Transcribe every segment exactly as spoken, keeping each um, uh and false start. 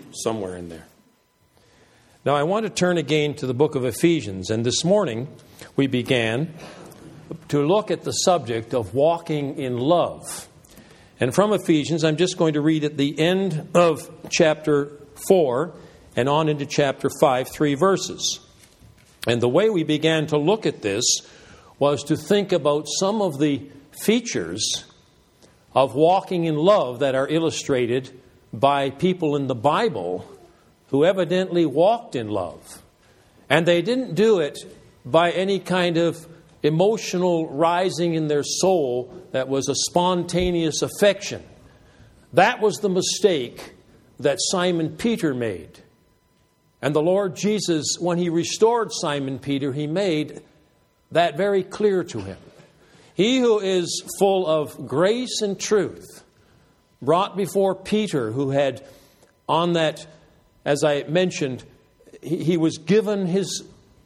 somewhere in there. Now, I want to turn again to the book of Ephesians. And this morning, we began to look at the subject of walking in love. And from Ephesians, I'm just going to read at the end of chapter four and on into chapter five, three verses. And the way we began to look at this was to think about some of the features of walking in love that are illustrated by people in the Bible who evidently walked in love. And they didn't do it by any kind of emotional rising in their soul that was a spontaneous affection. That was the mistake that Simon Peter made. And the Lord Jesus, when He restored Simon Peter, He made that very clear to him. He who is full of grace and truth brought before Peter, who had on that, as I mentioned, he, he was given his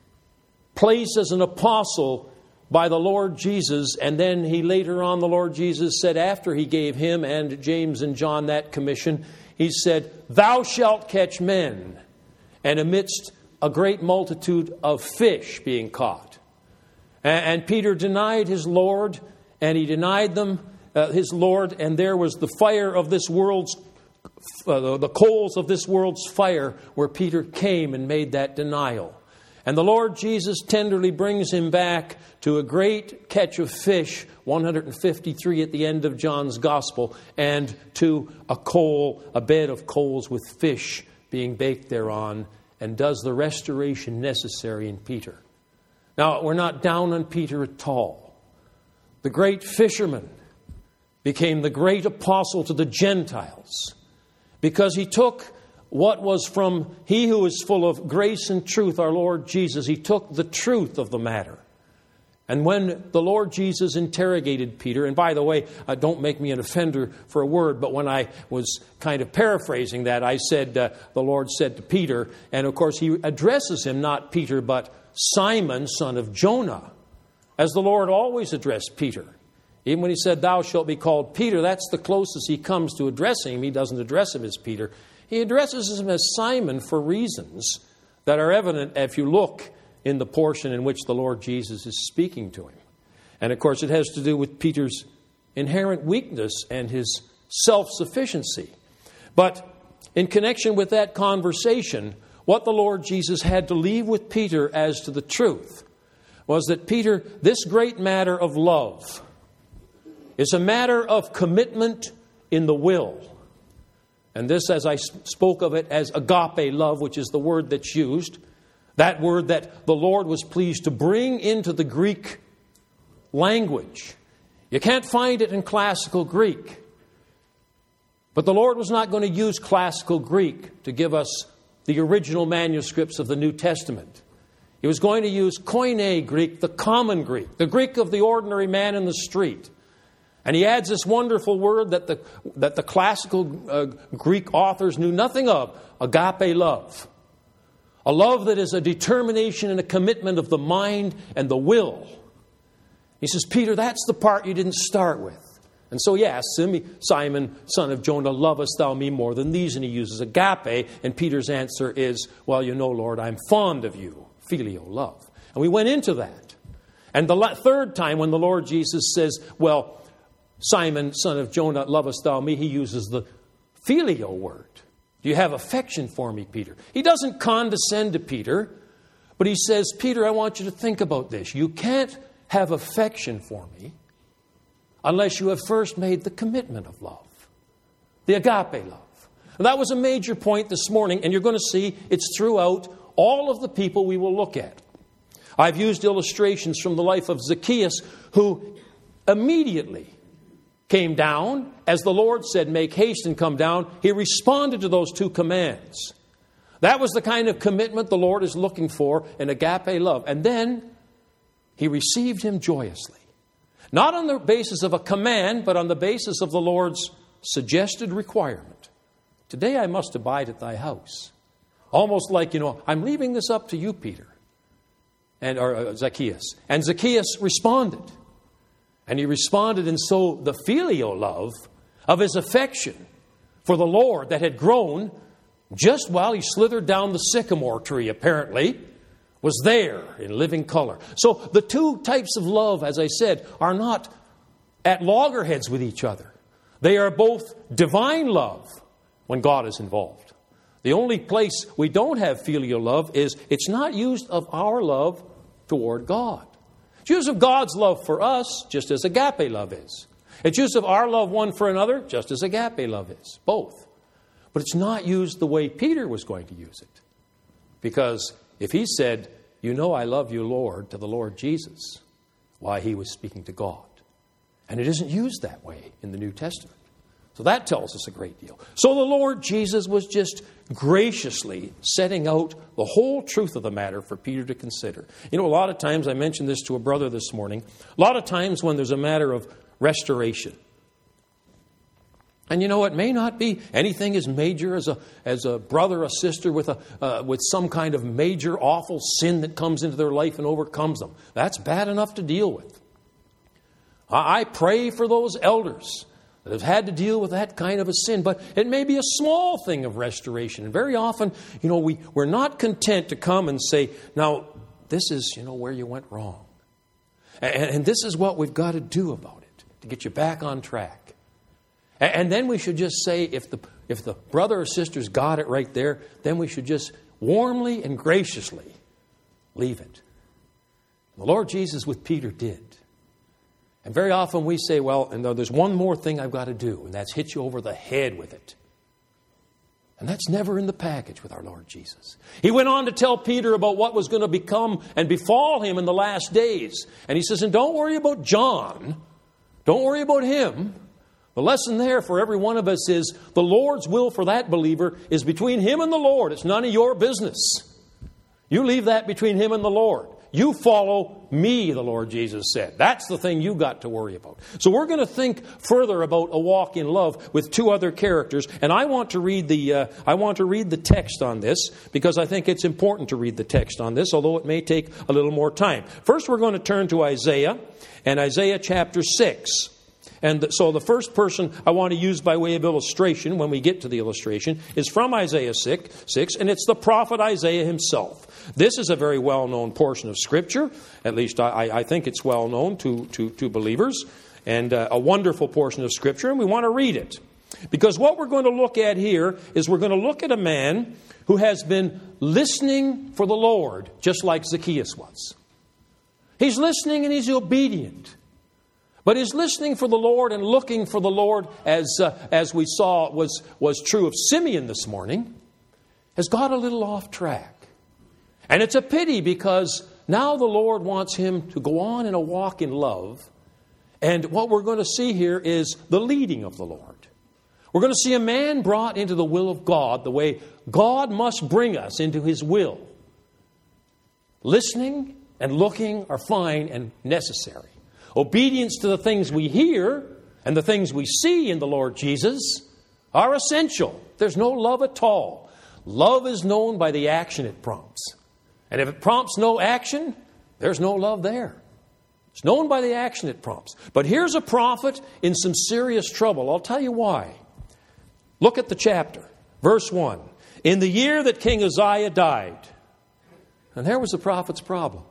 place as an apostle by the Lord Jesus. And then he later on, the Lord Jesus said, after He gave him and James and John that commission, He said, "Thou shalt catch men." And amidst a great multitude of fish being caught. And, and Peter denied his Lord, and he denied them, uh, his Lord, and there was the fire of this world's Uh, the coals of this world's fire, where Peter came and made that denial. And the Lord Jesus tenderly brings him back to a great catch of fish, one hundred fifty-three at the end of John's Gospel, and to a coal, a bed of coals with fish being baked thereon, and does the restoration necessary in Peter. Now, we're not down on Peter at all. The great fisherman became the great apostle to the Gentiles, because he took what was from He who is full of grace and truth, our Lord Jesus. He took the truth of the matter. And when the Lord Jesus interrogated Peter, and by the way, uh, don't make me an offender for a word, but when I was kind of paraphrasing that, I said, uh, the Lord said to Peter, and of course He addresses him, not Peter, but Simon, son of Jonah, as the Lord always addressed Peter. Even when He said, "Thou shalt be called Peter," that's the closest He comes to addressing him. He doesn't address him as Peter. He addresses him as Simon for reasons that are evident if you look in the portion in which the Lord Jesus is speaking to him. And of course, it has to do with Peter's inherent weakness and his self-sufficiency. But in connection with that conversation, what the Lord Jesus had to leave with Peter as to the truth was that Peter, this great matter of love, is a matter of commitment in the will. And this, as I spoke of it as agape love, which is the word that's used, that word that the Lord was pleased to bring into the Greek language. You can't find it in classical Greek. But the Lord was not going to use classical Greek to give us the original manuscripts of the New Testament. He was going to use Koine Greek, the common Greek, the Greek of the ordinary man in the street. And he adds this wonderful word that the that the classical uh, Greek authors knew nothing of, agape love. A love that is a determination and a commitment of the mind and the will. He says, Peter, that's the part you didn't start with. And so he asks him, Simon, son of Jonah, lovest thou me more than these? And he uses agape. And Peter's answer is, well, you know, Lord, I'm fond of you. Phileo, love. And we went into that. And the third time when the Lord Jesus says, well, Simon, son of Jonah, lovest thou me? He uses the phileo word. Do you have affection for me, Peter? He doesn't condescend to Peter, but he says, Peter, I want you to think about this. You can't have affection for me unless you have first made the commitment of love, the agape love. And that was a major point this morning, and you're going to see it's throughout all of the people we will look at. I've used illustrations from the life of Zacchaeus, who immediately came down. As the Lord said, make haste and come down. He responded to those two commands. That was the kind of commitment the Lord is looking for in agape love. And then he received him joyously. Not on the basis of a command, but on the basis of the Lord's suggested requirement. Today I must abide at thy house. Almost like, you know, I'm leaving this up to you, Peter. And or uh, Zacchaeus. And Zacchaeus responded. And he responded, and so the filial love of his affection for the Lord that had grown just while he slithered down the sycamore tree, apparently, was there in living color. So the two types of love, as I said, are not at loggerheads with each other. They are both divine love when God is involved. The only place we don't have filial love is it's not used of our love toward God. It's used of God's love for us, just as agape love is. It's used of our love one for another, just as agape love is. Both. But it's not used the way Peter was going to use it. Because if he said, "You know I love you, Lord," to the Lord Jesus, why, he was speaking to God. And it isn't used that way in the New Testament. So that tells us a great deal. So the Lord Jesus was just graciously setting out the whole truth of the matter for Peter to consider. You know, a lot of times, I mentioned this to a brother this morning, a lot of times when there's a matter of restoration, and you know, it may not be anything as major as a as a brother or sister with a uh, with some kind of major awful sin that comes into their life and overcomes them. That's bad enough to deal with. I, I pray for those elders that have had to deal with that kind of a sin, but it may be a small thing of restoration. And very often, you know, we, we're not content to come and say, "Now, this is, you know, where you went wrong. And, and this is what we've got to do about it to get you back on track." And then we should just say, if the if the brother or sister's got it right there, then we should just warmly and graciously leave it. The Lord Jesus with Peter did. And very often we say, well, and there's one more thing I've got to do, and that's hit you over the head with it. And that's never in the package with our Lord Jesus. He went on to tell Peter about what was going to become and befall him in the last days. And he says, and don't worry about John. Don't worry about him. The lesson there for every one of us is the Lord's will for that believer is between him and the Lord. It's none of your business. You leave that between him and the Lord. You follow me, the Lord Jesus said. That's the thing you got to worry about. So we're going to think further about a walk in love with two other characters, and I want to read the uh, I want to read the text on this because I think it's important to read the text on this, although it may take a little more time. First, we're going to turn to Isaiah and Isaiah chapter six. And so the first person I want to use by way of illustration when we get to the illustration is from Isaiah six, and it's the prophet Isaiah himself. This is a very well-known portion of Scripture. At least I, I think it's well-known to, to, to believers, and uh, a wonderful portion of Scripture, and we want to read it. Because what we're going to look at here is we're going to look at a man who has been listening for the Lord, just like Zacchaeus was. He's listening and he's obedient. But his listening for the Lord and looking for the Lord, as uh, as we saw was, was true of Simeon this morning, has got a little off track. And it's a pity because now the Lord wants him to go on in a walk in love. And what we're going to see here is the leading of the Lord. We're going to see a man brought into the will of God the way God must bring us into His will. Listening and looking are fine and necessary. Obedience to the things we hear and the things we see in the Lord Jesus are essential. There's no love at all. Love is known by the action it prompts. And if it prompts no action, there's no love there. It's known by the action it prompts. But here's a prophet in some serious trouble. I'll tell you why. Look at the chapter. Verse one. In the year that King Uzziah died. And there was the prophet's problem.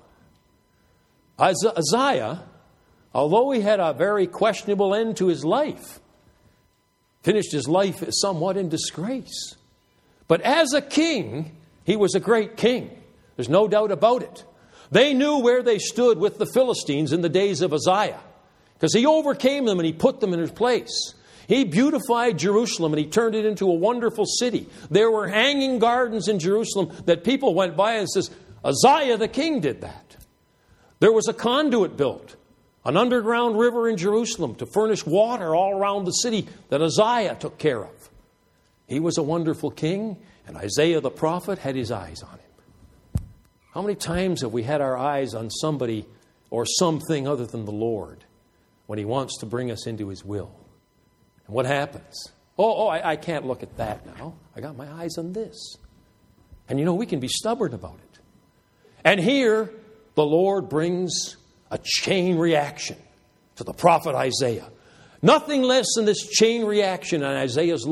Uzziah, although he had a very questionable end to his life, finished his life somewhat in disgrace. But as a king, he was a great king. There's no doubt about it. They knew where they stood with the Philistines in the days of Uzziah, because he overcame them and he put them in his place. He beautified Jerusalem and he turned it into a wonderful city. There were hanging gardens in Jerusalem that people went by and says, Uzziah the king did that. There was a conduit built, an underground river in Jerusalem to furnish water all around the city that Uzziah took care of. He was a wonderful king, and Isaiah the prophet had his eyes on him. How many times have we had our eyes on somebody or something other than the Lord when He wants to bring us into His will? And what happens? Oh, oh, I, I can't look at that now. I got my eyes on this. And you know, we can be stubborn about it. And here, the Lord brings a chain reaction to the prophet Isaiah. Nothing less than this chain reaction in Isaiah's life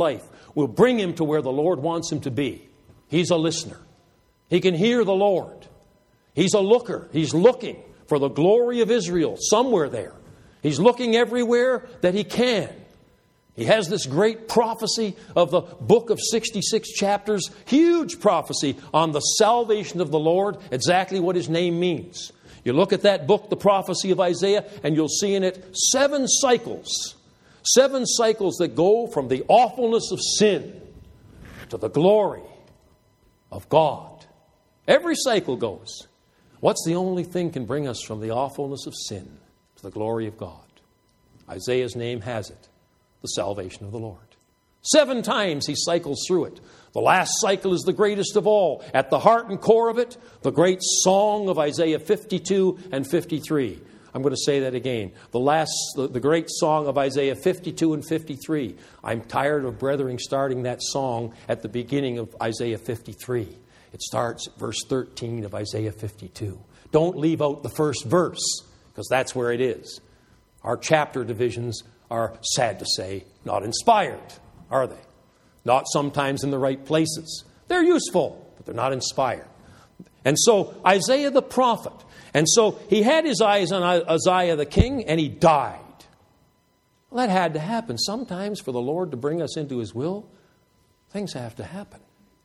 will bring him to where the Lord wants him to be. He's a listener. He can hear the Lord. He's a looker. He's looking for the glory of Israel somewhere there. He's looking everywhere that he can. He has this great prophecy of the book of sixty-six chapters, huge prophecy on the salvation of the Lord, exactly what his name means. You look at that book, the prophecy of Isaiah, and you'll see in it seven cycles. Seven cycles that go from the awfulness of sin to the glory of God. Every cycle goes. What's the only thing can bring us from the awfulness of sin to the glory of God? Isaiah's name has it. The salvation of the Lord. Seven times he cycles through it. The last cycle is the greatest of all. At the heart and core of it, the great song of Isaiah fifty-two and fifty-three. I'm going to say that again. The last, the, the great song of Isaiah fifty-two and fifty-three. I'm tired of brethren starting that song at the beginning of Isaiah fifty-three. It starts at verse thirteen of Isaiah fifty-two. Don't leave out the first verse, because that's where it is. Our chapter divisions are, sad to say, not inspired, are they? Not sometimes in the right places. They're useful, but they're not inspired. And so Isaiah the prophet, and so he had his eyes on Uzziah the king, and he died. Well, that had to happen. Sometimes for the Lord to bring us into his will, things have to happen.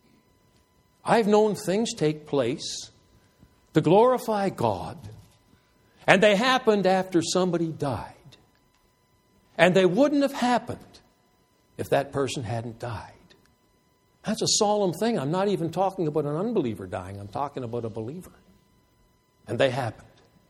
I've known things take place to glorify God, and they happened after somebody died. And they wouldn't have happened if that person hadn't died. That's a solemn thing. I'm not even talking about an unbeliever dying. I'm talking about a believer. And they happened.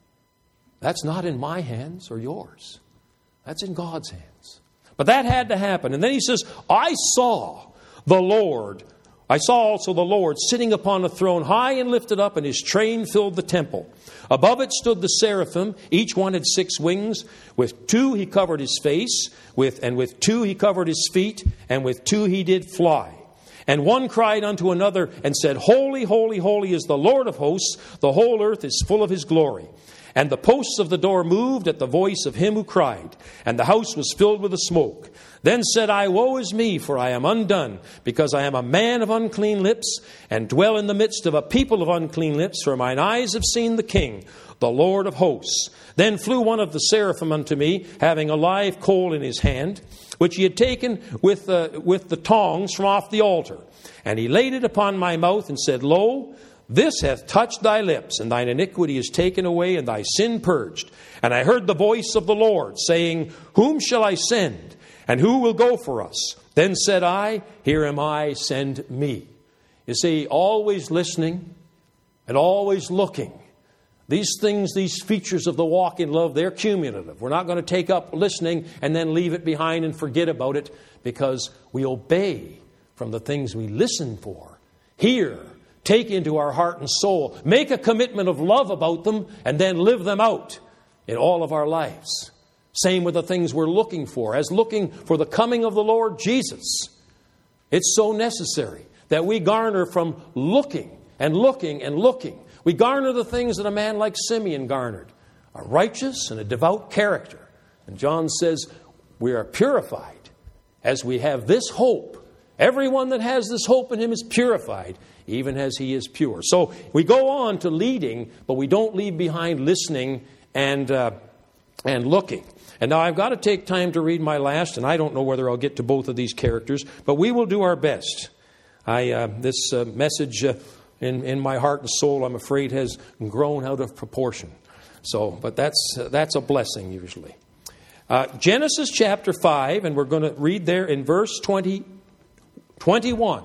That's not in my hands or yours. That's in God's hands. But that had to happen. And then he says, I saw the Lord. I saw also the Lord sitting upon a throne high and lifted up, and his train filled the temple. Above it stood the seraphim. Each one had six wings. With two he covered his face, with and with two he covered his feet, and with two he did fly. And one cried unto another and said, Holy, holy, holy is the Lord of hosts. The whole earth is full of his glory. And the posts of the door moved at the voice of him who cried, and the house was filled with the smoke. Then said I, Woe is me, for I am undone, because I am a man of unclean lips, and dwell in the midst of a people of unclean lips, for mine eyes have seen the King, the Lord of hosts. Then flew one of the seraphim unto me, having a live coal in his hand, which he had taken with, uh, with the tongs from off the altar. And he laid it upon my mouth, and said, Lo, this hath touched thy lips, and thine iniquity is taken away, and thy sin purged. And I heard the voice of the Lord, saying, Whom shall I send? And who will go for us? Then said I, Here am I, send me. You see, always listening and always looking. These things, these features of the walk in love, they're cumulative. We're not going to take up listening and then leave it behind and forget about it, because we obey from the things we listen for, hear, take into our heart and soul, make a commitment of love about them, and then live them out in all of our lives. Same with the things we're looking for, as looking for the coming of the Lord Jesus. It's so necessary that we garner from looking and looking and looking. We garner the things that a man like Simeon garnered, a righteous and a devout character. And John says we are purified as we have this hope. Everyone that has this hope in him is purified, even as he is pure. So we go on to leading, but we don't leave behind listening and uh, and looking. And now I've got to take time to read my last, and I don't know whether I'll get to both of these characters, but we will do our best. I uh, this uh, message uh, in in my heart and soul, I'm afraid, has grown out of proportion. So, but that's uh, that's a blessing usually. Uh, Genesis chapter five, and we're going to read there in verse twenty, twenty-one.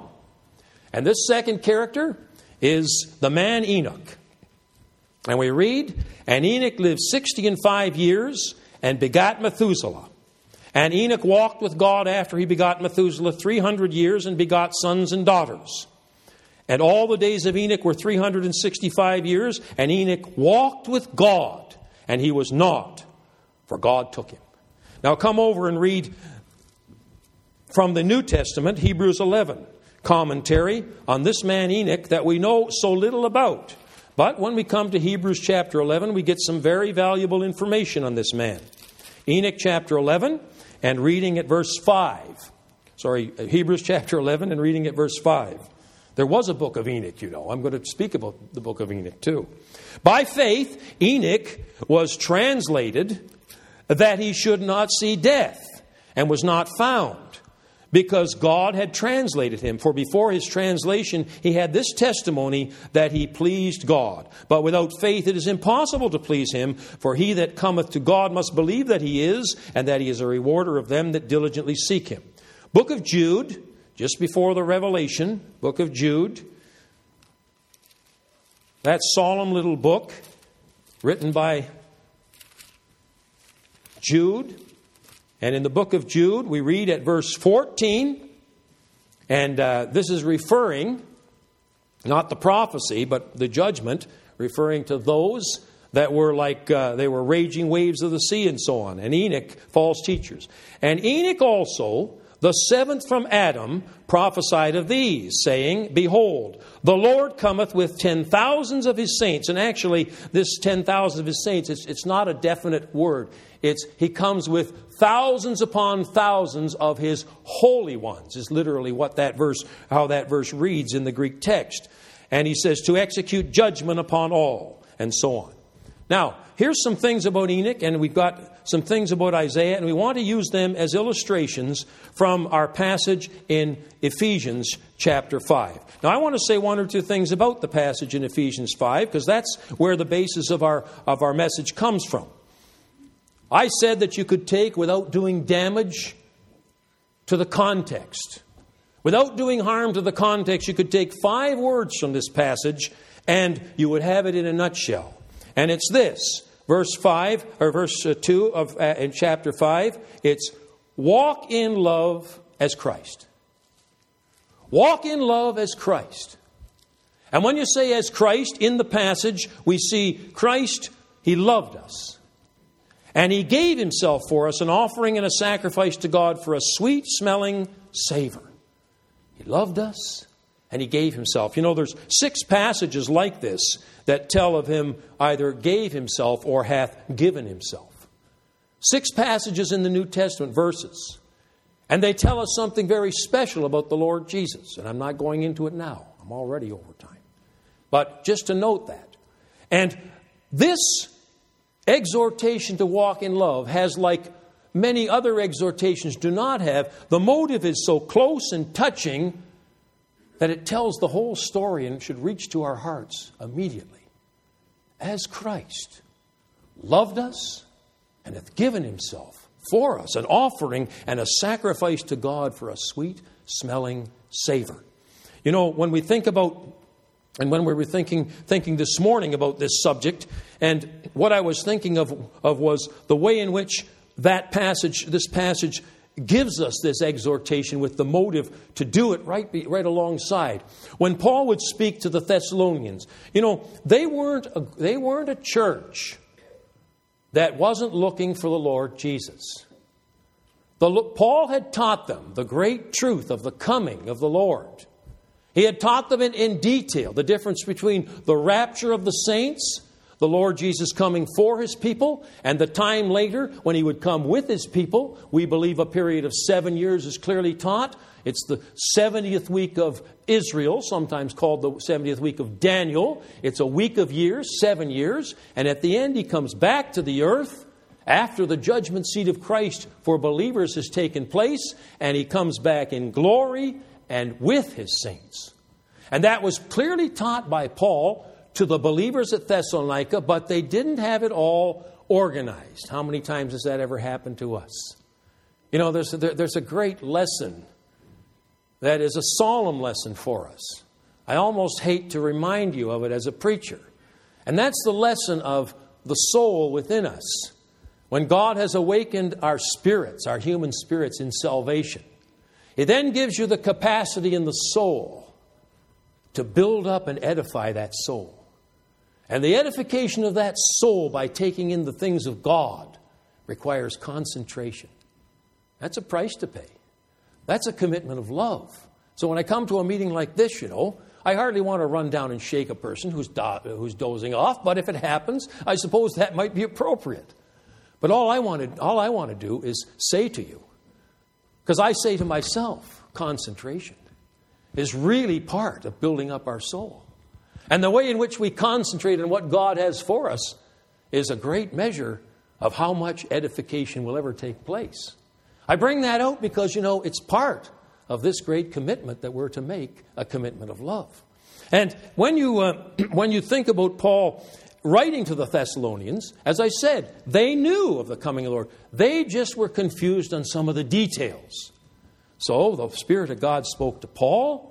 And this second character is the man Enoch. And we read, And Enoch lived sixty and five years, and begat Methuselah. And Enoch walked with God after he begot Methuselah three hundred years, and begot sons and daughters. And all the days of Enoch were three hundred and sixty-five years, and Enoch walked with God, and he was not, for God took him. Now come over and read from the New Testament, Hebrews eleven, commentary on this man Enoch that we know so little about. But when we come to Hebrews chapter eleven, we get some very valuable information on this man. Enoch chapter eleven, and reading at verse five. sorry, Hebrews chapter eleven and reading at verse five. There was a book of Enoch, you know. I'm going to speak about the book of Enoch too. By faith, Enoch was translated that he should not see death, and was not found, because God had translated him. For before his translation, he had this testimony that he pleased God. But without faith it is impossible to please him, for he that cometh to God must believe that he is, and that he is a rewarder of them that diligently seek him. Book of Jude, just before the Revelation, book of Jude. That solemn little book written by Jude. And in the book of Jude, we read at verse fourteen, and uh, this is referring, not the prophecy, but the judgment, referring to those that were like, uh, they were raging waves of the sea and so on. And Enoch, false teachers. And Enoch also, the seventh from Adam, prophesied of these, saying, Behold, the Lord cometh with ten thousands of his saints. And actually, this ten thousand of his saints, it's, it's not a definite word. It's he comes with thousands upon thousands of his holy ones, is literally what that verse, how that verse reads in the Greek text. And he says, to execute judgment upon all, and so on. Now, here's some things about Enoch, and we've got some things about Isaiah, and we want to use them as illustrations from our passage in Ephesians chapter five. Now, I want to say one or two things about the passage in Ephesians five, because that's where the basis of our, of our message comes from. I said that you could take, without doing damage to the context, without doing harm to the context, you could take five words from this passage and you would have it in a nutshell. And it's this, verse five, or verse two of uh, in chapter five, it's walk in love as Christ. Walk in love as Christ. And when you say as Christ, in the passage, we see Christ, he loved us. And he gave himself for us, an offering and a sacrifice to God for a sweet-smelling savor. He loved us, and he gave himself. You know, there's six passages like this that tell of him either gave himself or hath given himself. Six passages in the New Testament, verses. And they tell us something very special about the Lord Jesus. And I'm not going into it now. I'm already over time. But just to note that. And this exhortation to walk in love has, like many other exhortations do not have, the motive is so close and touching that it tells the whole story and should reach to our hearts immediately. As Christ loved us and hath given himself for us, an offering and a sacrifice to God for a sweet-smelling savor. You know, when we think about, and when we were thinking thinking this morning about this subject, and what I was thinking of, of was the way in which that passage, this passage gives us this exhortation with the motive to do it right, right alongside. When Paul would speak to the Thessalonians, you know, they weren't a, they weren't a church that wasn't looking for the Lord Jesus. The, Paul had taught them the great truth of the coming of the Lord. He had taught them in, in detail the difference between the rapture of the saints, the Lord Jesus coming for his people, and the time later when he would come with his people. We believe a period of seven years is clearly taught. It's the seventieth week of Israel, sometimes called the seventieth week of Daniel. It's a week of years, seven years. And at the end, he comes back to the earth after the judgment seat of Christ for believers has taken place. And he comes back in glory and with his saints. And that was clearly taught by Paul to the believers at Thessalonica, but they didn't have it all organized. How many times has that ever happened to us? You know, there's a, there, there's a great lesson that is a solemn lesson for us. I almost hate to remind you of it as a preacher. And that's the lesson of the soul within us. When God has awakened our spirits, our human spirits in salvation, it then gives you the capacity in the soul to build up and edify that soul. And the edification of that soul by taking in the things of God requires concentration. That's a price to pay. That's a commitment of love. So when I come to a meeting like this, you know, I hardly want to run down and shake a person who's, do- who's dozing off. But if it happens, I suppose that might be appropriate. But all I want to, all I want to do is say to you, Because I say to myself, concentration is really part of building up our soul. And the way in which we concentrate on what God has for us is a great measure of how much edification will ever take place. I bring that out because, you know, it's part of this great commitment that we're to make, a commitment of love. And when you uh, when you think about Paul writing to the Thessalonians, as I said, they knew of the coming of the Lord. They just were confused on some of the details. So the Spirit of God spoke to Paul,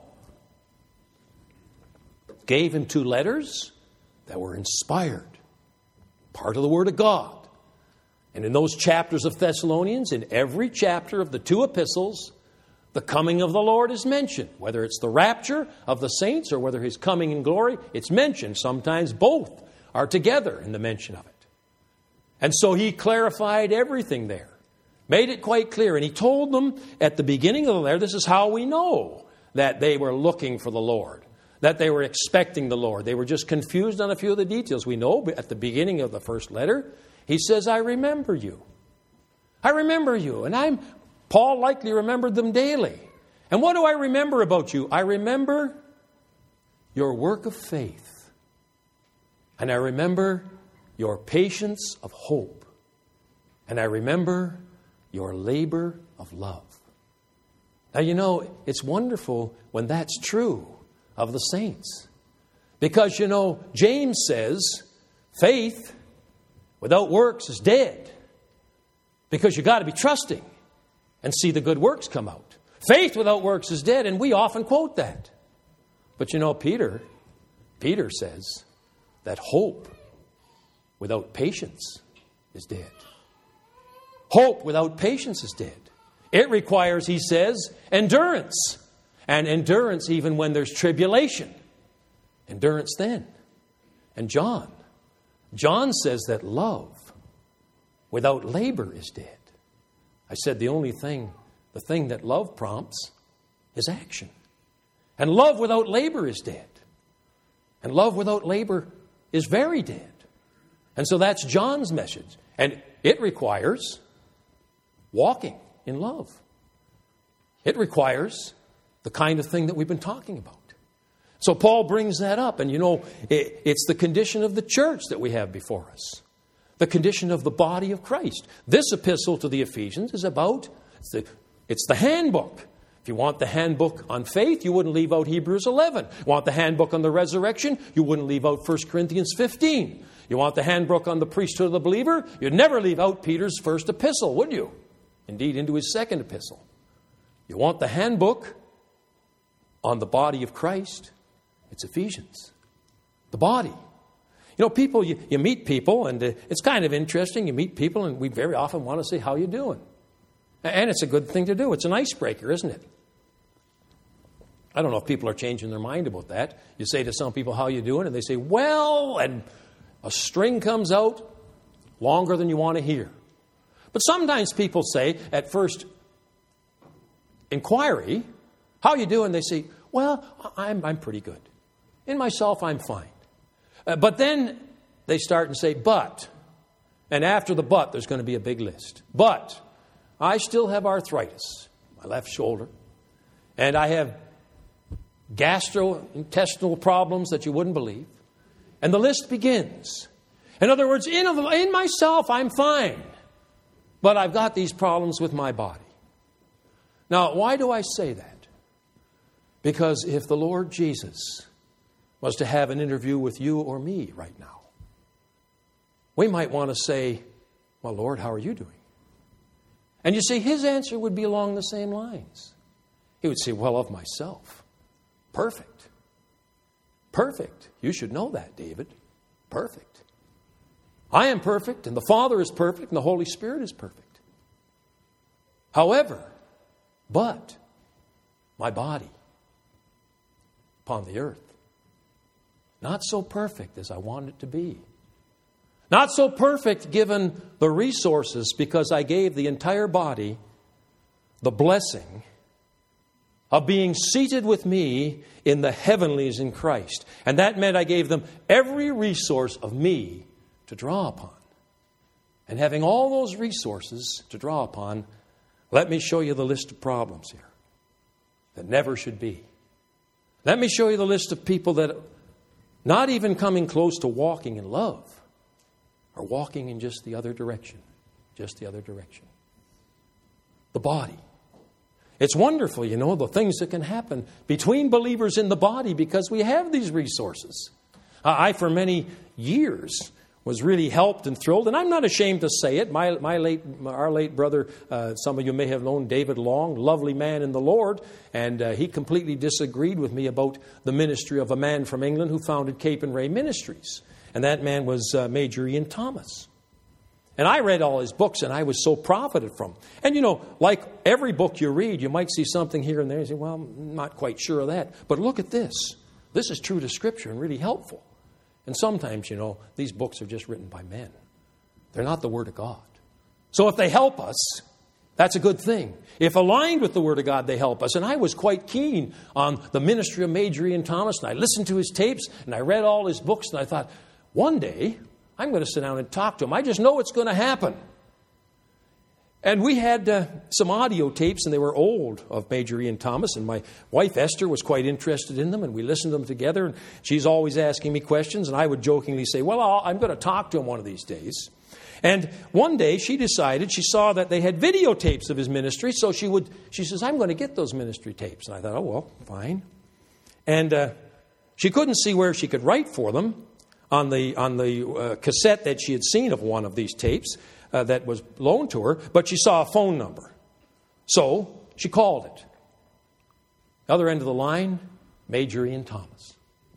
gave him two letters that were inspired, part of the Word of God. And in those chapters of Thessalonians, in every chapter of the two epistles, the coming of the Lord is mentioned. Whether it's the rapture of the saints or whether His coming in glory, it's mentioned. Sometimes both are together in the mention of it. And so he clarified everything there, made it quite clear. And he told them at the beginning of the letter, this is how we know that they were looking for the Lord, that they were expecting the Lord. They were just confused on a few of the details. We know at the beginning of the first letter, he says, I remember you. I remember you. And I'm, Paul likely remembered them daily. And what do I remember about you? I remember your work of faith. And I remember your patience of hope. And I remember your labor of love. Now, you know, it's wonderful when that's true of the saints. Because, you know, James says, faith without works is dead. Because you've got to be trusting and see the good works come out. Faith without works is dead, and we often quote that. But, you know, Peter, Peter says that hope without patience is dead. Hope without patience is dead. It requires, he says, endurance. And endurance even when there's tribulation. Endurance then. And John, John says that love without labor is dead. I said the only thing, the thing that love prompts is action. And love without labor is dead. And love without labor is very dead. And so that's John's message. And it requires walking in love. It requires the kind of thing that we've been talking about. So Paul brings that up. And you know, it, it's the condition of the church that we have before us. The condition of the body of Christ. This epistle to the Ephesians is about, it's the, it's the handbook. If you want the handbook on faith, you wouldn't leave out Hebrews eleven. You want the handbook on the resurrection, you wouldn't leave out First Corinthians fifteen. You want the handbook on the priesthood of the believer, you'd never leave out Peter's first epistle, would you? Indeed, into his second epistle. You want the handbook on the body of Christ, it's Ephesians. The body. You know, people, you, you meet people, and uh, it's kind of interesting. You meet people, and we very often want to say, how you doing? And it's a good thing to do. It's an icebreaker, isn't it? I don't know if people are changing their mind about that. You say to some people, how you doing? And they say, well, and a string comes out longer than you want to hear. But sometimes people say, at first inquiry, how you doing? They say, well, I'm, I'm pretty good. In myself, I'm fine. Uh, but then they start and say, but. And after the but, there's going to be a big list. But I still have arthritis, my left shoulder. And I have gastrointestinal problems that you wouldn't believe. And the list begins. In other words, in, in myself, I'm fine. But I've got these problems with my body. Now, why do I say that? Because if the Lord Jesus was to have an interview with you or me right now, we might want to say, well, Lord, how are you doing? And you see, his answer would be along the same lines. He would say, well, of myself. Perfect. Perfect. You should know that, David. Perfect. I am perfect, and the Father is perfect, and the Holy Spirit is perfect. However, but my body upon the earth, not so perfect as I want it to be. Not so perfect given the resources, because I gave the entire body the blessing of being seated with me in the heavenlies in Christ. And that meant I gave them every resource of me to draw upon. And having all those resources to draw upon, Let me show you the list of problems here that never should be. Let me show you the list of people that not even coming close to walking in love are walking in just the other direction. Just the other direction. The body. It's wonderful, you know, the things that can happen between believers in the body because we have these resources. Uh, I, for many years, was really helped and thrilled, and I'm not ashamed to say it. My, my late, our late brother, uh, some of you may have known David Long, lovely man in the Lord, and uh, he completely disagreed with me about the ministry of a man from England who founded Cape and Ray Ministries, and that man was uh, Major Ian Thomas. And I read all his books, and I was so profited from. And, you know, like every book you read, you might see something here and there and say, well, I'm not quite sure of that. But look at this. This is true to Scripture and really helpful. And sometimes, you know, these books are just written by men. They're not the Word of God. So if they help us, that's a good thing. If aligned with the Word of God, they help us. And I was quite keen on the ministry of Major Ian Thomas, and I listened to his tapes, and I read all his books, and I thought, one day, I'm going to sit down and talk to him. I just know it's going to happen. And we had uh, some audio tapes, and they were old, of Major Ian Thomas. And my wife, Esther, was quite interested in them, and we listened to them together. And she's always asking me questions, and I would jokingly say, well, I'll, I'm going to talk to him one of these days. And one day, she decided, she saw that they had videotapes of his ministry, so she would. She says, I'm going to get those ministry tapes. And I thought, oh, well, fine. And uh, she couldn't see where she could write for them on the, on the uh, cassette that she had seen of one of these tapes. Uh, that was loaned to her, but she saw a phone number. So she called it. The other end of the line, Major Ian Thomas.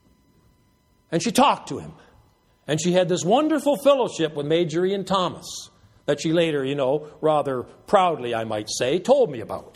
And she talked to him. And she had this wonderful fellowship with Major Ian Thomas that she later, you know, rather proudly, I might say, told me about.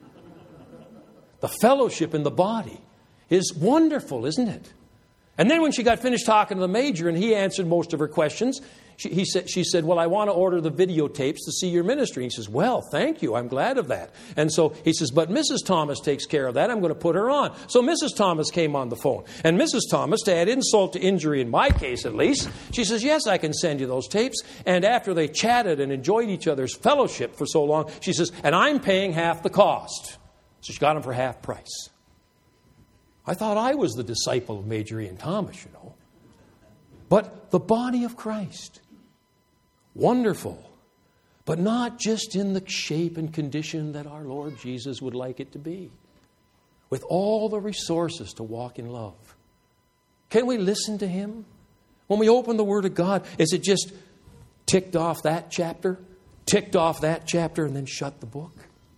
The fellowship in the body is wonderful, isn't it? And then when she got finished talking to the Major and he answered most of her questions, She, he said, she said, well, I want to order the videotapes to see your ministry. And he says, well, thank you. I'm glad of that. And so he says, but Missus Thomas takes care of that. I'm going to put her on. So Missus Thomas came on the phone. And Missus Thomas, to add insult to injury, in my case at least, she says, yes, I can send you those tapes. And after they chatted and enjoyed each other's fellowship for so long, she says, and I'm paying half the cost. So she got them for half price. I thought I was the disciple of Major Ian Thomas, you know. But the body of Christ, wonderful, but not just in the shape and condition that our Lord Jesus would like it to be. With all the resources to walk in love. Can we listen to Him? When we open the Word of God, is it just ticked off that chapter, ticked off that chapter, and then shut the book?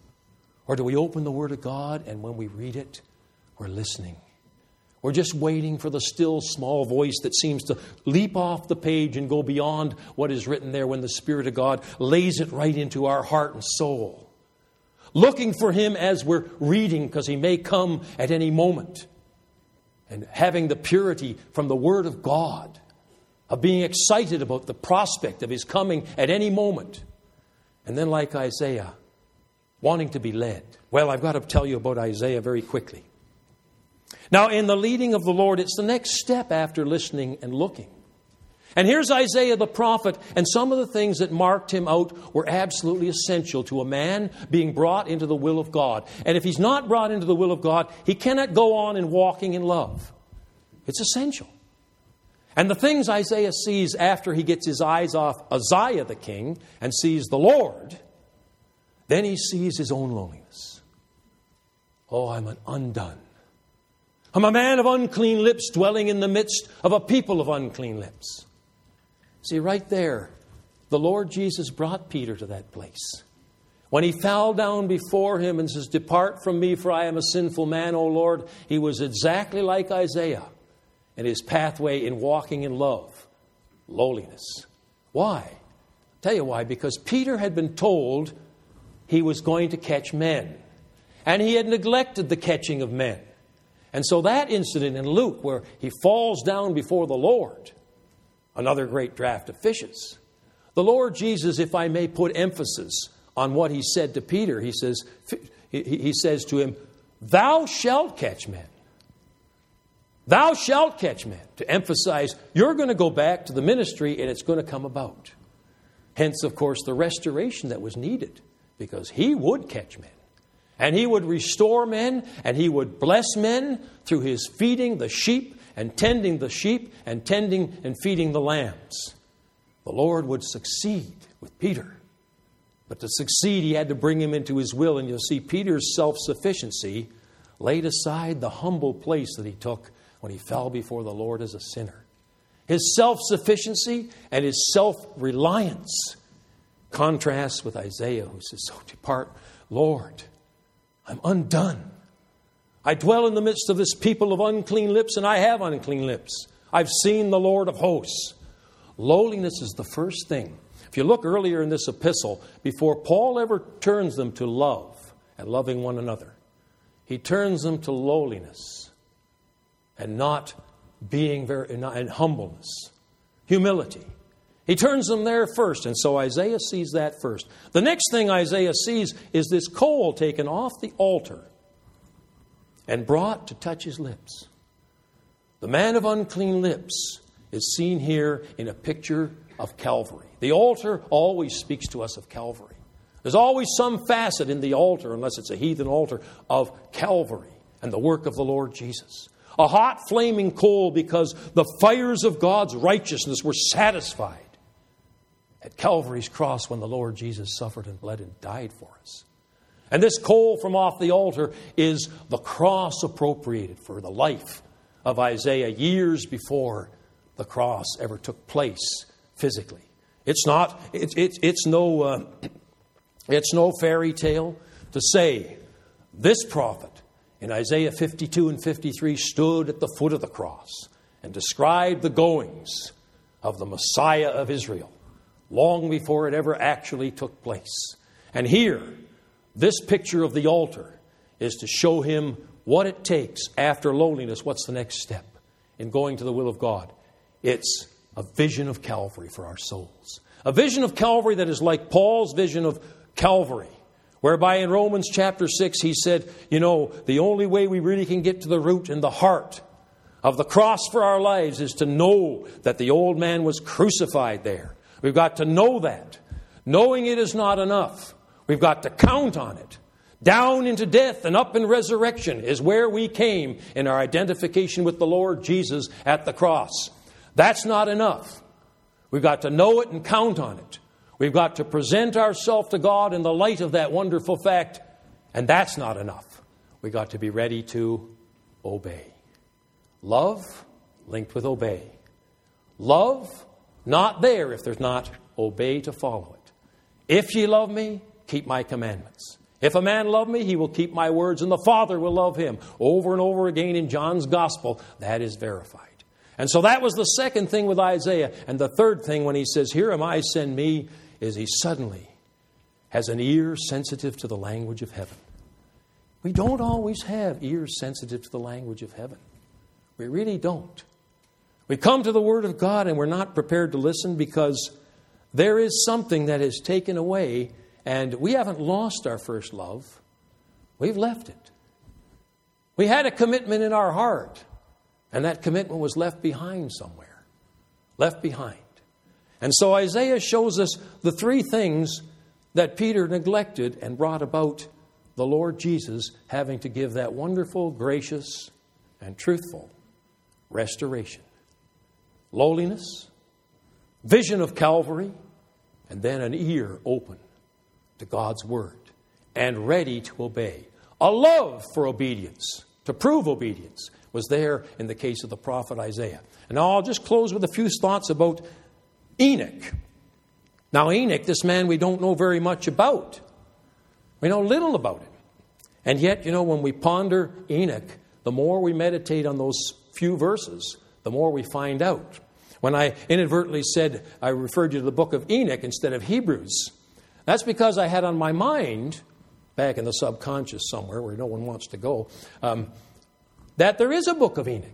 Or do we open the Word of God, and when we read it, we're listening? We're just waiting for the still small voice that seems to leap off the page and go beyond what is written there when the Spirit of God lays it right into our heart and soul. Looking for Him as we're reading because He may come at any moment. And having the purity from the Word of God, of being excited about the prospect of His coming at any moment. And then like Isaiah, wanting to be led. Well, I've got to tell you about Isaiah very quickly. Now, in the leading of the Lord, it's the next step after listening and looking. And here's Isaiah the prophet, and some of the things that marked him out were absolutely essential to a man being brought into the will of God. And if he's not brought into the will of God, he cannot go on in walking in love. It's essential. And the things Isaiah sees after he gets his eyes off Uzziah the king and sees the Lord, then he sees his own loneliness. Oh, I'm an undone. I'm a man of unclean lips dwelling in the midst of a people of unclean lips. See, right there, the Lord Jesus brought Peter to that place. When he fell down before Him and says, depart from me, for I am a sinful man, O Lord, he was exactly like Isaiah in his pathway in walking in love, lowliness. Why? I'll tell you why. Because Peter had been told he was going to catch men. And he had neglected the catching of men. And so that incident in Luke where he falls down before the Lord, another great draft of fishes. The Lord Jesus, if I may put emphasis on what He said to Peter, He says, he says to him, thou shalt catch men. Thou shalt catch men. To emphasize, you're going to go back to the ministry and it's going to come about. Hence, of course, the restoration that was needed because He would catch men. And He would restore men, and He would bless men through His feeding the sheep and tending the sheep and tending and feeding the lambs. The Lord would succeed with Peter. But to succeed, He had to bring him into His will. And you'll see Peter's self-sufficiency laid aside the humble place that he took when he fell before the Lord as a sinner. His self-sufficiency and his self-reliance contrasts with Isaiah, who says, "So depart, Lord, I'm undone. I dwell in the midst of this people of unclean lips, and I have unclean lips. I've seen the Lord of hosts." Lowliness is the first thing. If you look earlier in this epistle, before Paul ever turns them to love and loving one another, he turns them to lowliness and not being very, and humbleness, humility. He turns them there first, and so Isaiah sees that first. The next thing Isaiah sees is this coal taken off the altar and brought to touch his lips. The man of unclean lips is seen here in a picture of Calvary. The altar always speaks to us of Calvary. There's always some facet in the altar, unless it's a heathen altar, of Calvary and the work of the Lord Jesus. A hot flaming coal because the fires of God's righteousness were satisfied at Calvary's cross when the Lord Jesus suffered and bled and died for us. And this coal from off the altar is the cross appropriated for the life of Isaiah years before the cross ever took place physically. It's not, it's, it's, it's no, uh, it's no fairy tale to say this prophet in Isaiah fifty-two and fifty-three stood at the foot of the cross and described the goings of the Messiah of Israel long before it ever actually took place. And here, this picture of the altar is to show him what it takes after lowliness. What's the next step in going to the will of God? It's a vision of Calvary for our souls. A vision of Calvary that is like Paul's vision of Calvary, whereby in Romans chapter six he said, you know, the only way we really can get to the root and the heart of the cross for our lives is to know that the old man was crucified there. We've got to know that. Knowing it is not enough. We've got to count on it. Down into death and up in resurrection is where we came in our identification with the Lord Jesus at the cross. That's not enough. We've got to know it and count on it. We've got to present ourselves to God in the light of that wonderful fact. And that's not enough. We've got to be ready to obey. Love linked with obey. Love not there if there's not obey to follow it. If ye love me, keep my commandments. If a man love me, he will keep my words, and the Father will love him. Over and over again in John's Gospel, that is verified. And so that was the second thing with Isaiah. And the third thing when he says, here am I, send me, is he suddenly has an ear sensitive to the language of heaven. We don't always have ears sensitive to the language of heaven. We really don't. We come to the Word of God and we're not prepared to listen because there is something that is taken away, and we haven't lost our first love. We've left it. We had a commitment in our heart, and that commitment was left behind somewhere. Left behind. And so Isaiah shows us the three things that Peter neglected and brought about the Lord Jesus having to give that wonderful, gracious, and truthful restoration. Lowliness, vision of Calvary, and then an ear open to God's Word and ready to obey. A love for obedience, to prove obedience, was there in the case of the prophet Isaiah. And now I'll just close with a few thoughts about Enoch. Now Enoch, this man we don't know very much about. We know little about him. And yet, you know, when we ponder Enoch, the more we meditate on those few verses, the more we find out. When I inadvertently said I referred you to the book of Enoch instead of Hebrews, that's because I had on my mind, back in the subconscious somewhere where no one wants to go, um, that there is a book of Enoch.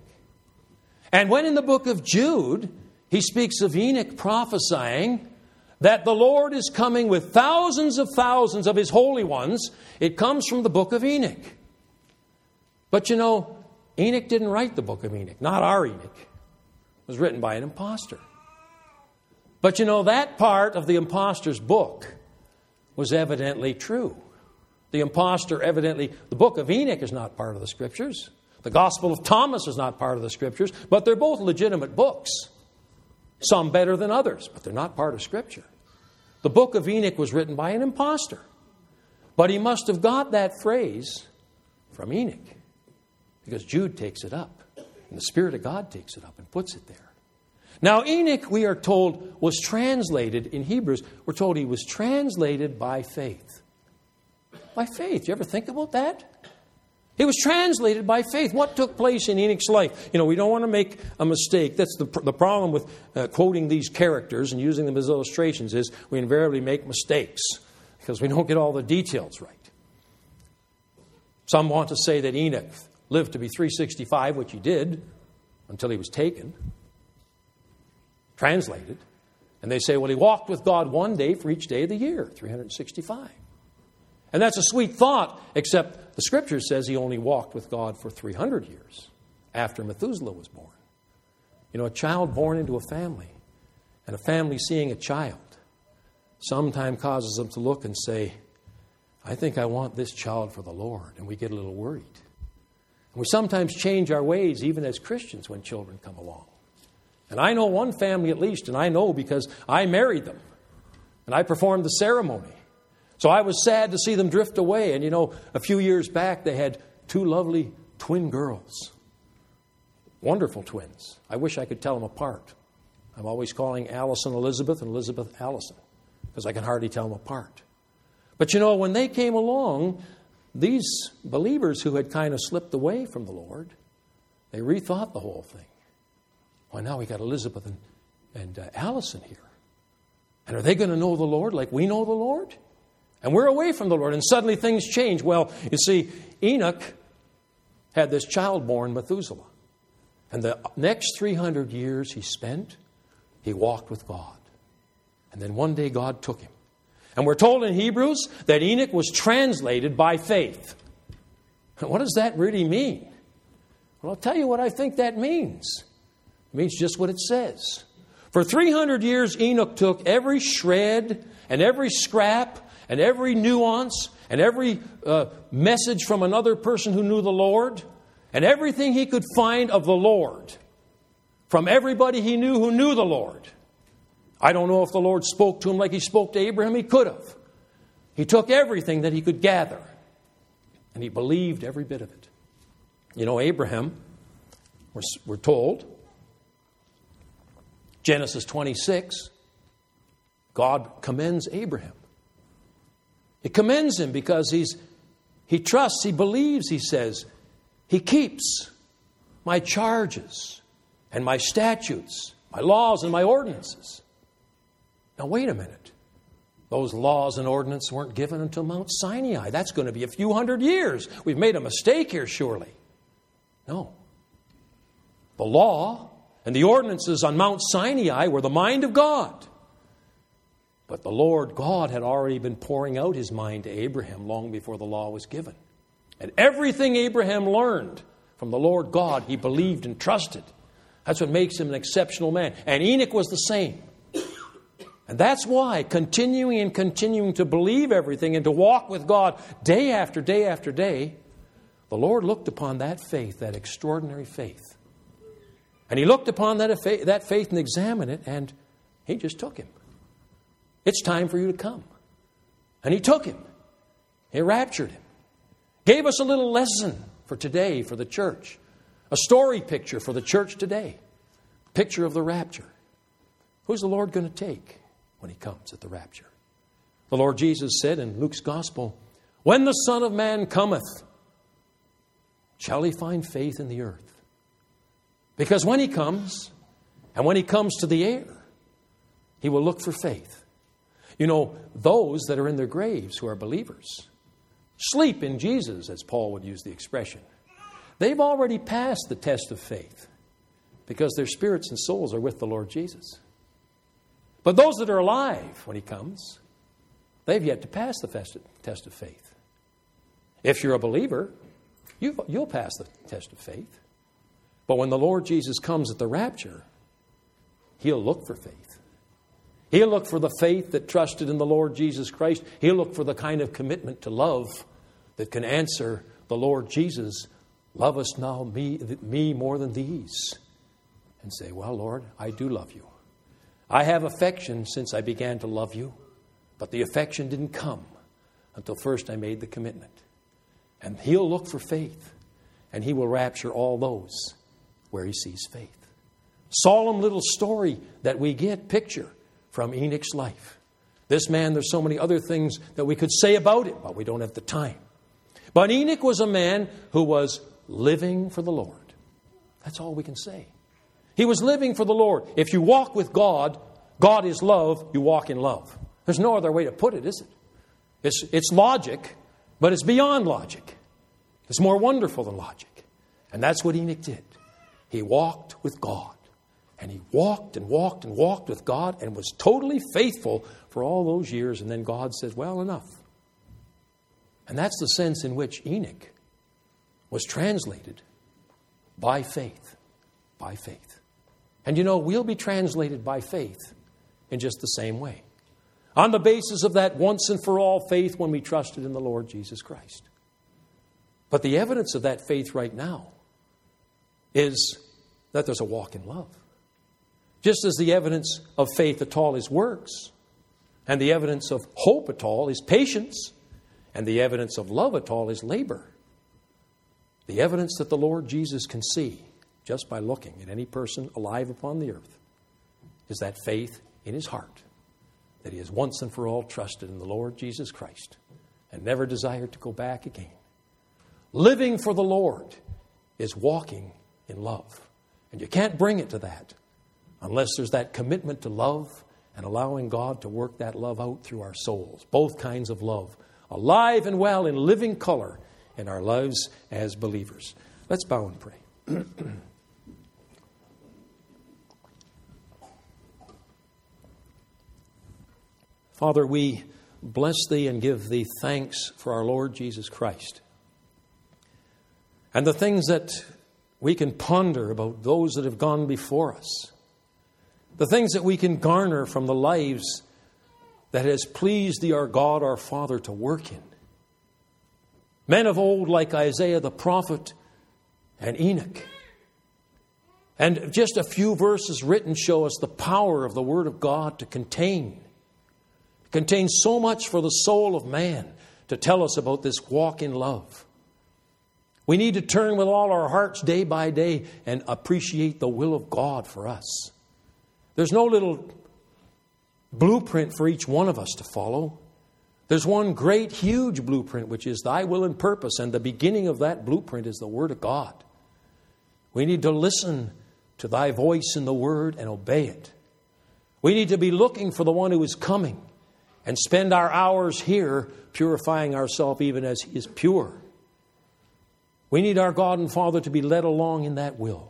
And when in the book of Jude, he speaks of Enoch prophesying that the Lord is coming with thousands of thousands of His holy ones, it comes from the book of Enoch. But you know, Enoch didn't write the book of Enoch, not our Enoch. It was written by an impostor. But you know, that part of the impostor's book was evidently true. The impostor evidently, the book of Enoch is not part of the Scriptures. The Gospel of Thomas is not part of the Scriptures, but they're both legitimate books. Some better than others, but they're not part of Scripture. The book of Enoch was written by an impostor. But he must have got that phrase from Enoch, because Jude takes it up, and the Spirit of God takes it up and puts it there. Now, Enoch, we are told, was translated in Hebrews. We're told he was translated by faith. By faith. You ever think about that? He was translated by faith. What took place in Enoch's life? You know, we don't want to make a mistake. That's the, the problem with uh, quoting these characters and using them as illustrations is we invariably make mistakes because we don't get all the details right. Some want to say that Enoch lived to be three sixty-five, which he did, until he was taken, translated. And they say, well, he walked with God one day for each day of the year, three hundred sixty-five. And that's a sweet thought, except the Scripture says he only walked with God for three hundred years after Methuselah was born. You know, a child born into a family, and a family seeing a child, sometimes causes them to look and say, I think I want this child for the Lord. And we get a little worried. And we sometimes change our ways, even as Christians, when children come along. And I know one family at least, and I know because I married them. And I performed the ceremony. So I was sad to see them drift away. And you know, a few years back, they had two lovely twin girls. Wonderful twins. I wish I could tell them apart. I'm always calling Allison Elizabeth and Elizabeth Allison, because I can hardly tell them apart. But you know, when they came along, these believers who had kind of slipped away from the Lord, they rethought the whole thing. Well, now we got Elizabeth and, and uh, Allison here. And are they going to know the Lord like we know the Lord? And we're away from the Lord, and suddenly things change. Well, you see, Enoch had this child born, Methuselah. And the next three hundred years he spent, he walked with God. And then one day God took him. And we're told in Hebrews that Enoch was translated by faith. What does that really mean? Well, I'll tell you what I think that means. It means just what it says. For three hundred years, Enoch took every shred and every scrap and every nuance and every uh, message from another person who knew the Lord and everything he could find of the Lord from everybody he knew who knew the Lord. I don't know if the Lord spoke to him like he spoke to Abraham. He could have. He took everything that he could gather, and he believed every bit of it. You know, Abraham, we're, we're told, Genesis twenty-six, God commends Abraham. He commends him because he's he trusts, he believes, he says, he keeps my charges and my statutes, my laws and my ordinances. Now, wait a minute. Those laws and ordinances weren't given until Mount Sinai. That's going to be a few hundred years. We've made a mistake here, surely. No. The law and the ordinances on Mount Sinai were the mind of God. But the Lord God had already been pouring out His mind to Abraham long before the law was given. And everything Abraham learned from the Lord God, he believed and trusted. That's what makes him an exceptional man. And Enoch was the same. And that's why, continuing and continuing to believe everything and to walk with God day after day after day, the Lord looked upon that faith, that extraordinary faith. And He looked upon that faith, that faith and examined it, and He just took him. It's time for you to come. And He took him. He raptured him. Gave us a little lesson for today, for the church. A story picture for the church today. Picture of the rapture. Who's the Lord going to take when He comes at the rapture? The Lord Jesus said in Luke's Gospel, when the Son of Man cometh, shall He find faith in the earth? Because when He comes, and when He comes to the air, He will look for faith. You know, those that are in their graves who are believers sleep in Jesus, as Paul would use the expression. They've already passed the test of faith because their spirits and souls are with the Lord Jesus. But those that are alive when He comes, they've yet to pass the test of faith. If you're a believer, you'll pass the test of faith. But when the Lord Jesus comes at the rapture, He'll look for faith. He'll look for the faith that trusted in the Lord Jesus Christ. He'll look for the kind of commitment to love that can answer the Lord Jesus, love us now, me, me more than these. And say, well, Lord, I do love you. I have affection since I began to love you. But the affection didn't come until first I made the commitment. And He'll look for faith. And He will rapture all those where He sees faith. Solemn little story that we get, picture from Enoch's life. This man, there's so many other things that we could say about it, but we don't have the time. But Enoch was a man who was living for the Lord. That's all we can say. He was living for the Lord. If you walk with God, God is love, you walk in love. There's no other way to put it, is it? It's, it's logic, but it's beyond logic. It's more wonderful than logic. And that's what Enoch did. He walked with God. And he walked and walked and walked with God and was totally faithful for all those years. And then God says, well, enough. And that's the sense in which Enoch was translated by faith. By faith. And you know, we'll be translated by faith in just the same way. On the basis of that once and for all faith when we trusted in the Lord Jesus Christ. But the evidence of that faith right now is that there's a walk in love. Just as the evidence of faith at all is works, and the evidence of hope at all is patience, and the evidence of love at all is labor. The evidence that the Lord Jesus can see just by looking at any person alive upon the earth is that faith in his heart, that he has once and for all trusted in the Lord Jesus Christ and never desired to go back again. Living for the Lord is walking in love. And you can't bring it to that unless there's that commitment to love and allowing God to work that love out through our souls. Both kinds of love, alive and well in living color in our lives as believers. Let's bow and pray. Father, we bless Thee and give Thee thanks for our Lord Jesus Christ. And the things that we can ponder about those that have gone before us. The things that we can garner from the lives that has pleased Thee, our God, our Father, to work in. Men of old like Isaiah the prophet and Enoch. And just a few verses written show us the power of the Word of God to contain. Contains so much for the soul of man to tell us about this walk in love. We need to turn with all our hearts day by day and appreciate the will of God for us. There's no little blueprint for each one of us to follow. There's one great, huge blueprint, which is Thy will and purpose. And the beginning of that blueprint is the Word of God. We need to listen to Thy voice in the Word and obey it. We need to be looking for the one who is coming and spend our hours here purifying ourselves even as He is pure. We need our God and Father to be led along in that will.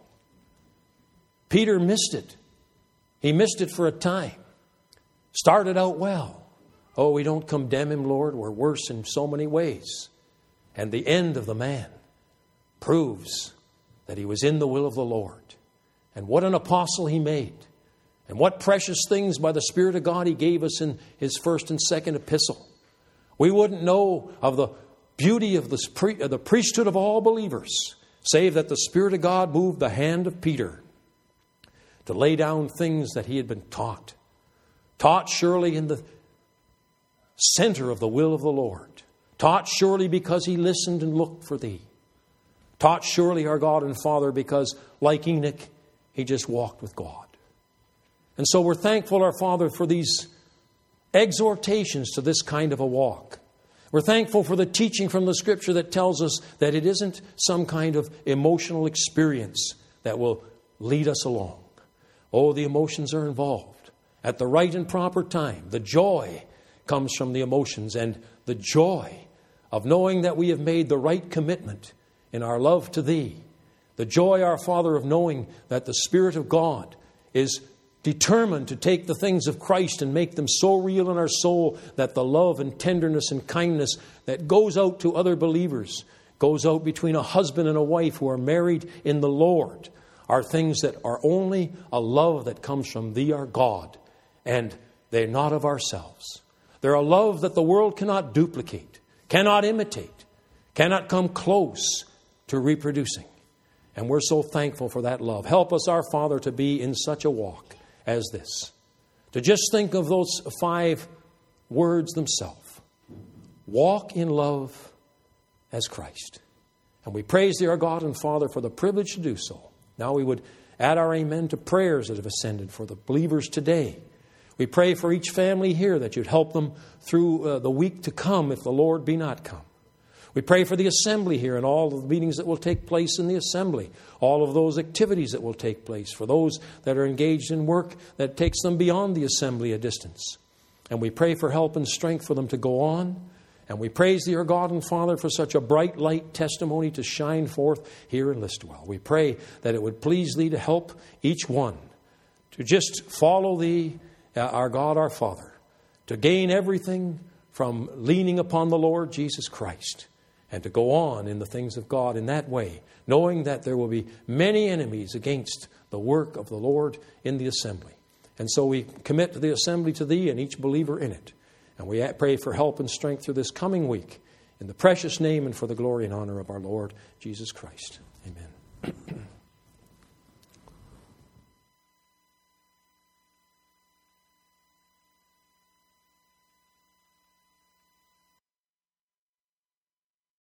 Peter missed it. He missed it for a time. Started out well. Oh, we don't condemn him, Lord. We're worse in so many ways. And the end of the man proves that he was in the will of the Lord. And what an apostle he made. And what precious things by the Spirit of God He gave us in His first and second epistle. We wouldn't know of the beauty of the, of the priesthood of all believers, save that the Spirit of God moved the hand of Peter to lay down things that he had been taught. Taught surely in the center of the will of the Lord. Taught surely because he listened and looked for Thee. Taught surely, our God and Father, because like Enoch, he just walked with God. And so we're thankful, our Father, for these exhortations to this kind of a walk. We're thankful for the teaching from the Scripture that tells us that it isn't some kind of emotional experience that will lead us along. Oh, the emotions are involved. At the right and proper time, the joy comes from the emotions, and the joy of knowing that we have made the right commitment in our love to Thee. The joy, our Father, of knowing that the Spirit of God is determined to take the things of Christ and make them so real in our soul that the love and tenderness and kindness that goes out to other believers, goes out between a husband and a wife who are married in the Lord, are things that are only a love that comes from Thee, our God. And They're not of ourselves. They're a love that the world cannot duplicate, cannot imitate, cannot come close to reproducing. And we're so thankful for that love. Help us, our Father, to be in such a walk as this. To just think of those five words themselves. Walk in love as Christ. And we praise Thee, our God and Father, for the privilege to do so. Now we would add our amen to prayers that have ascended for the believers today. We pray for each family here that You'd help them through uh, the week to come if the Lord be not come. We pray for the assembly here and all of the meetings that will take place in the assembly, all of those activities that will take place, for those that are engaged in work that takes them beyond the assembly a distance. And we pray for help and strength for them to go on. And we praise Thee, our God and Father, for such a bright light testimony to shine forth here in Listowel. We pray that it would please Thee to help each one to just follow Thee, uh, our God, our Father, to gain everything from leaning upon the Lord Jesus Christ, and to go on in the things of God in that way, knowing that there will be many enemies against the work of the Lord in the assembly. And so we commit the assembly to Thee and each believer in it. And we pray for help and strength through this coming week, in the precious name and for the glory and honor of our Lord Jesus Christ. Amen.